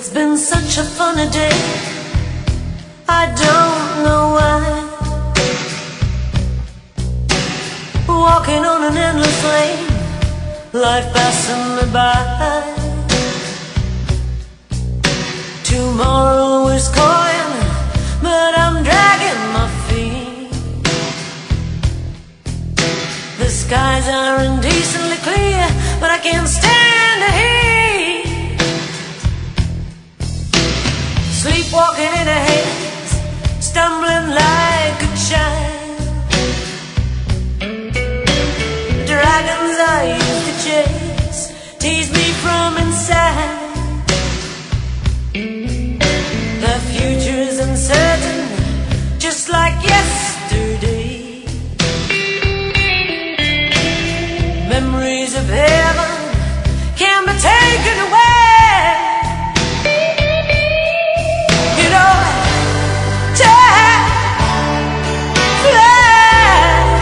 It's been such a funny day, I don't know why. Walking on an endless lane, life passing me by. Tomorrow is calling, but I'm dragging my feet. The skies are indecently clear, but I can't stand the heat. Sleepwalking in a haze, stumbling like a child. Dragons I used to chase tease me from inside. The future's uncertain, just like yesterday. Memories of heaven can't be taken away. You know, time flies,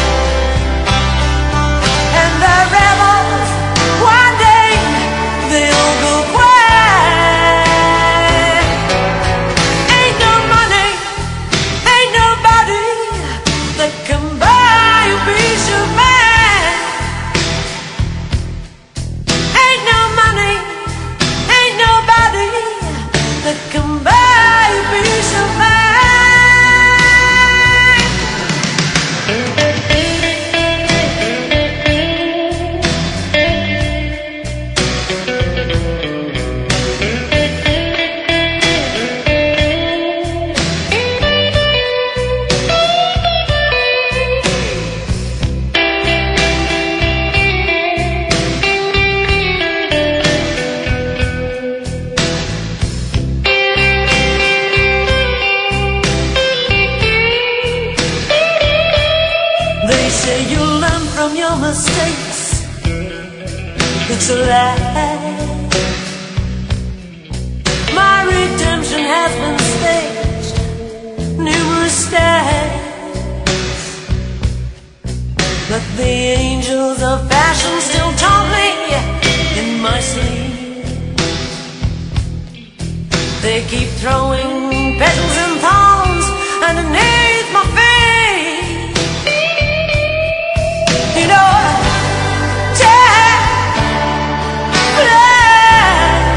and the rebels one day they'll go quiet. Ain't no money, ain't nobody that can buy a piece of mind. Ain't no money, ain't nobody that can buy a piece of mind. They say you learn from your mistakes. It's a lie. My redemption has been staged numerous times, but the angels of fashion still taunt me in my sleep. They keep throwing petals and thorns underneath my feet. You know, time flies,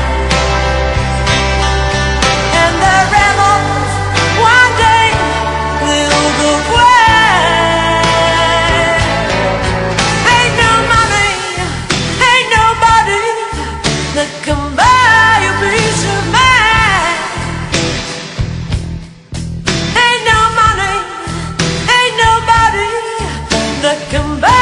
and the rebels one day they'll go quiet. Ain't no money, ain't nobody that can buy a piece of mind. Ain't no money, ain't nobody that can buy